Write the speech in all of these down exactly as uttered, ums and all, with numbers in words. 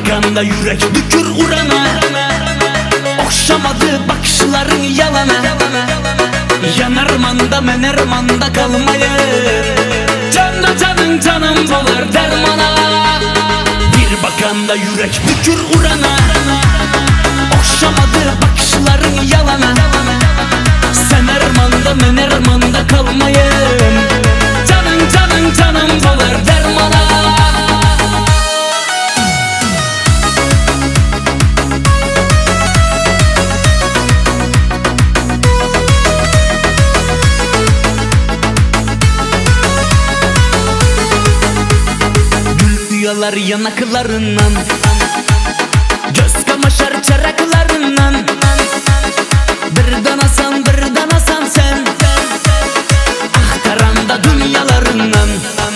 bakanda yürek bükür urana, okşamadı bakışların yalana. Yanarmanda menermanda kalmayır, canda canın canım dolar dermana. Bir bakanda yürek bükür urana, okşamadı bakışların yalana. Sen ermanda menermanda kalmayın, canın canın canım dolar dermana. Yalar yanaklarından, göz kamaşar çaraklarından. Birden asan birden asan sen, aktaranda dünyalarından.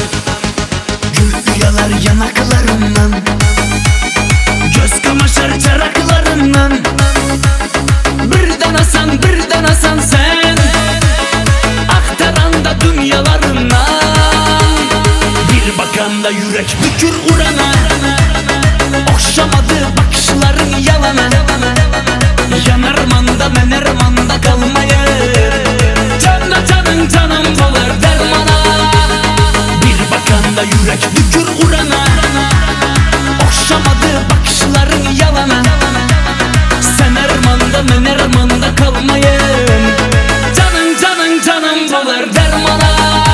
Gül yalar yanaklarından, göz kamaşar çaraklarından. Birden asan birden asan sen, aktaranda dünyalarından. Bir bakanda yürek bükür urana, okşamadı bakışların yalana. Yanarmanda menermanda kalmayır, canda canın canım dolar dermana. Bir bakanda yürek bükür urana, okşamadı bakışların yalana. Sen ermanda menermanda kalmayın, canın canın canım dolar dermana.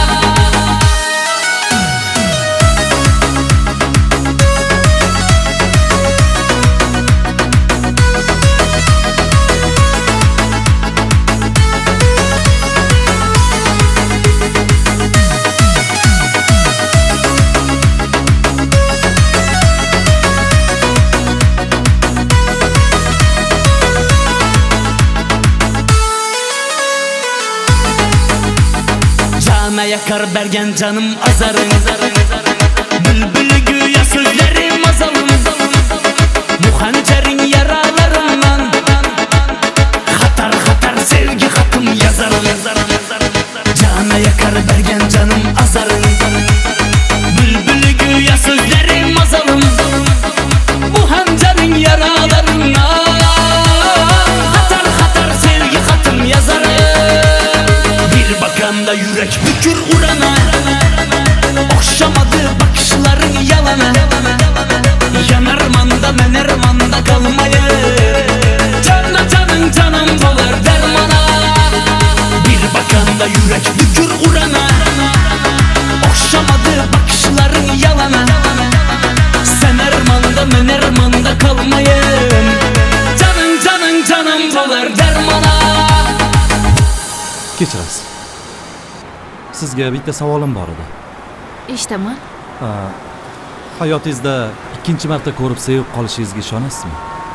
Cana yakar bergen canım azarın, bülbülü güya sözlerim azalım. Bu hançerin yaralarından, hatar hatar sevgi hatım yazarım. Cana yakar bergen canım azarın, bülbülü güya sözlerim azalım. Bu hançerin yaralarından, hatar hatar sevgi hatım yazarım. Bir bakanda yürek bükür urana, okşamadı bakışların yalana. Yanarmanda menermanda kalmayır, canda canın canım dolar dermana. Bir bakanda yürek bükür urana, okşamadı bakışların yalana. Sen ermanda menermanda kalmayın, canın canın canım dolar dermana. Kechirasiz. Sizga bitta savolim bor edi. Eshitaman. Ha, hayotingizda ikkinchi marta ko'rib sevib qolishingizga ishonasizmi?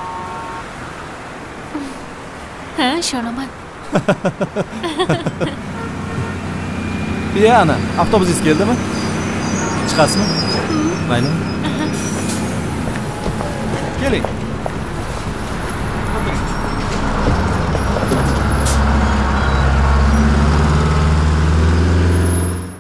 Ha, ishonaman. Yana, avtobusingiz keldimi? Chiqasizmi? Mayli. Keling.